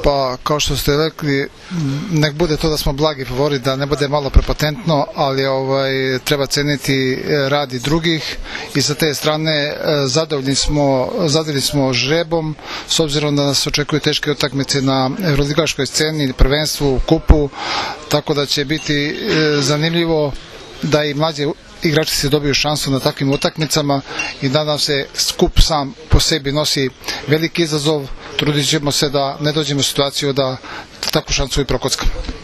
Pa, kao što ste rekli, nek bude to da smo blagi favorit, da ne bude malo prepotentno, ali treba ceniti rad i drugih i sa te strane zadovoljni smo žrebom, s obzirom da nas očekuju teške utakmice na evroligaškoj sceni, prvenstvu, kupu, tako da će biti zanimljivo da i mlađe igrači se dobiju šansu na takvim utakmicama i nadam se skup sam po sebi nosi veliki izazov, trudit ćemo se da ne dođemo u situaciju da takvu šansu i prokockamo.